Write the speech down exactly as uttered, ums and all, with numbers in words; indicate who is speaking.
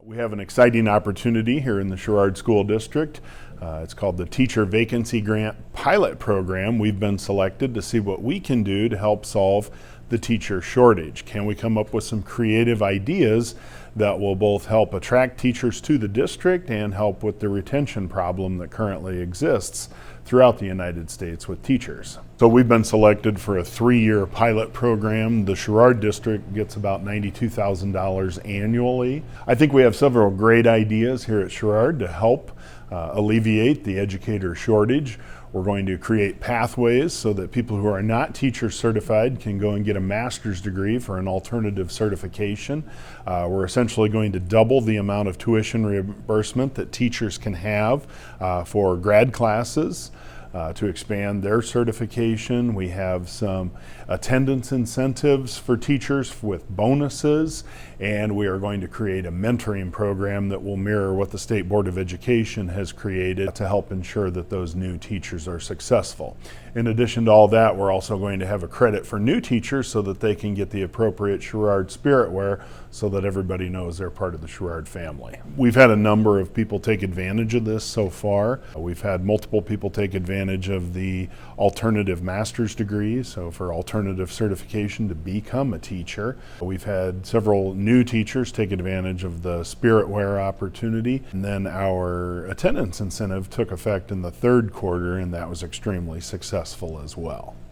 Speaker 1: We have an exciting opportunity here in the Sherrard School District. Uh, it's called the Teacher Vacancy Grant Pilot Program. We've been selected to see what we can do to help solve the teacher shortage. Can we come up with some creative ideas that will both help attract teachers to the district and help with the retention problem that currently exists throughout the United States with teachers? So we've been selected for a three-year pilot program. The Sherrard District gets about ninety-two thousand dollars annually. I think we have several great ideas here at Sherrard to help uh, alleviate the educator shortage. We're going to create pathways so that people who are not teacher certified can go and get a master's degree for an alternative certification. Uh, we're essentially going to double the amount of tuition reimbursement that teachers can have uh, for grad classes. Uh, to expand their certification. We have some attendance incentives for teachers with bonuses, and we are going to create a mentoring program that will mirror what the State Board of Education has created to help ensure that those new teachers are successful. In addition to all that, we're also going to have a credit for new teachers so that they can get the appropriate Sherrard spirit wear so that everybody knows they're part of the Sherrard family. We've had a number of people take advantage of this so far. We've had multiple people take advantage of the alternative master's degree, so for alternative certification to become a teacher. We've had several new teachers take advantage of the spirit wear opportunity, and then our attendance incentive took effect in the third quarter, and that was extremely successful as well.